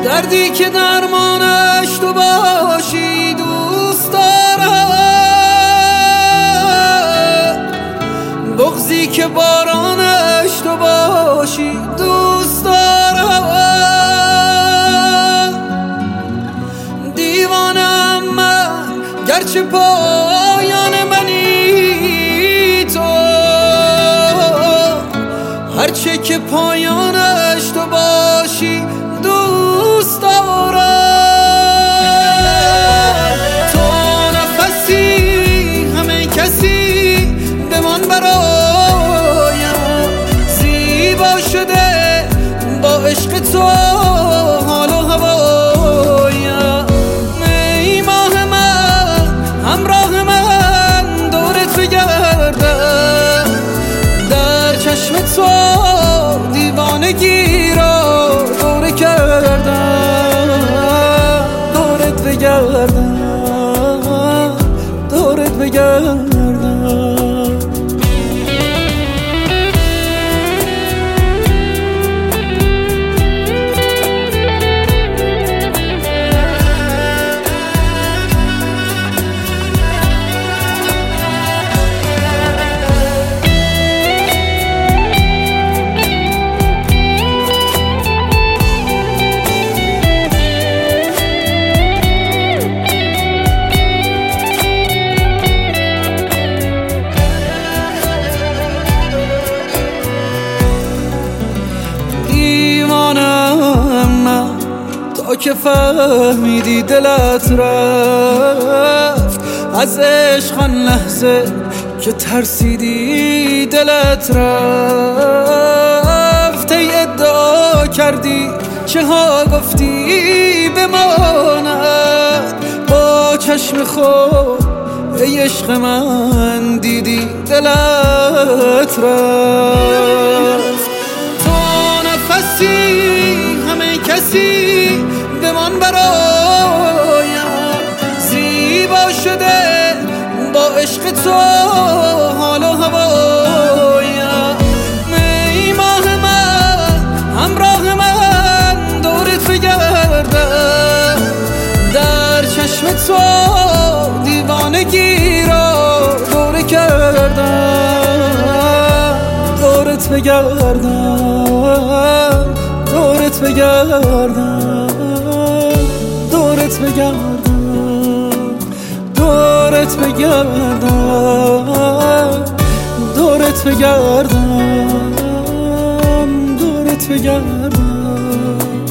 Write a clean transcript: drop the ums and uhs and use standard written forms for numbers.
دردی که درمانش تو باشی دوست دارم، بغضی که بارانش تو باشی دوست دارم. دیوانم من گرچه پایان منی تو، هرچه که پایانش تو باشی دوست دارم. تو نفسی همه کسی بمان برایم، زیبا شده با عشق تو حال و هوایم. ای ماه من همراه من دورت بگردم، در چشم تو دیوانگی را دوره کردم. دورت بگردم، دورت بگردم. تا که فهمیدی دلت رفت از عشق، آن لحظه که ترسیدی دلت رفت. ای ادعا کردی چه ها گفتی بماند، با چشم خود ای عشق من دیدی دلت رفت. تو نفسی همه کسی بمان برایم، زیبا شده با عشق تو حال و هوایم. ای ماه من همراه من دورت بگردم، در چشم تو دیوانگی را دوره کردم. دورت بگردم، دورت بگردم، دورت بگردم، دورت بگردم، دورت بگردم، دورت بگردم.